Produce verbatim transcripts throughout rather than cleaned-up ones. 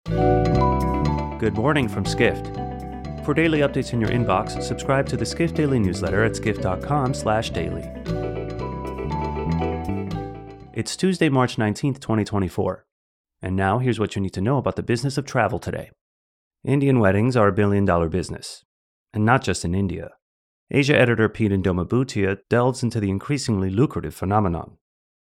Good morning from Skift. For daily updates in your inbox, subscribe to the Skift Daily newsletter at skift dot com slash daily. It's Tuesday, March nineteenth, twenty twenty-four. And now here's what you need to know about the business of travel today. Indian weddings are a billion-dollar business. And not just in India. Asia editor Pete Ndoma Bhutia delves into the increasingly lucrative phenomenon.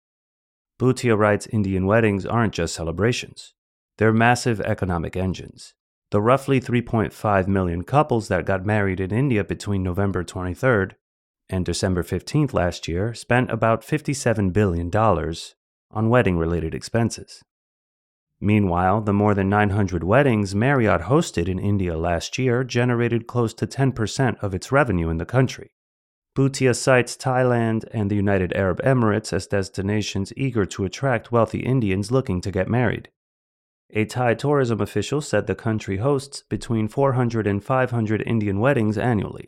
Bhutia writes Indian weddings aren't just celebrations. They're massive economic engines. The roughly three point five million couples that got married in India between November twenty-third and December fifteenth last year spent about fifty-seven billion dollars on wedding-related expenses. Meanwhile, the more than nine hundred weddings Marriott hosted in India last year generated close to ten percent of its revenue in the country. Bhutia cites Thailand and the United Arab Emirates as destinations eager to attract wealthy Indians looking to get married. A Thai tourism official said the country hosts between four hundred and five hundred Indian weddings annually.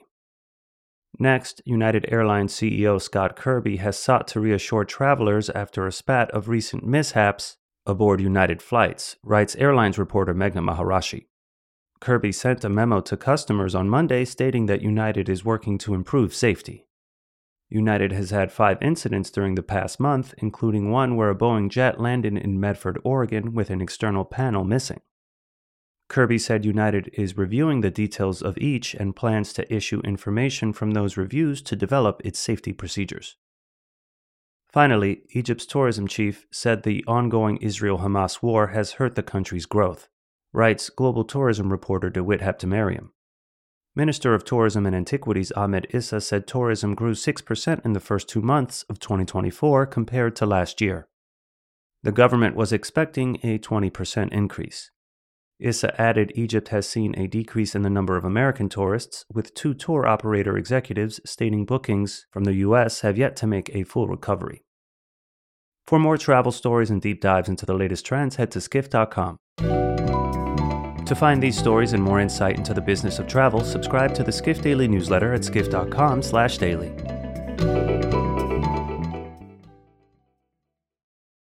Next, United Airlines C E O Scott Kirby has sought to reassure travelers after a spat of recent mishaps aboard United flights, writes airlines reporter Meghna Maharashi. Kirby sent a memo to customers on Monday stating that United is working to improve safety. United has had five incidents during the past month, including one where a Boeing jet landed in Medford, Oregon, with an external panel missing. Kirby said United is reviewing the details of each and plans to issue information from those reviews to develop its safety procedures. Finally, Egypt's tourism chief said the ongoing Israel-Hamas war has hurt the country's growth, writes global tourism reporter DeWitt Heptamariam. Minister of Tourism and Antiquities Ahmed Issa said tourism grew six percent in the first two months of twenty twenty-four compared to last year. The government was expecting a twenty percent increase. Issa added Egypt has seen a decrease in the number of American tourists, with two tour operator executives stating bookings from the U S have yet to make a full recovery. For more travel stories and deep dives into the latest trends, head to skift dot com. To find these stories and more insight into the business of travel, subscribe to the Skift Daily newsletter at skift dot com slash daily.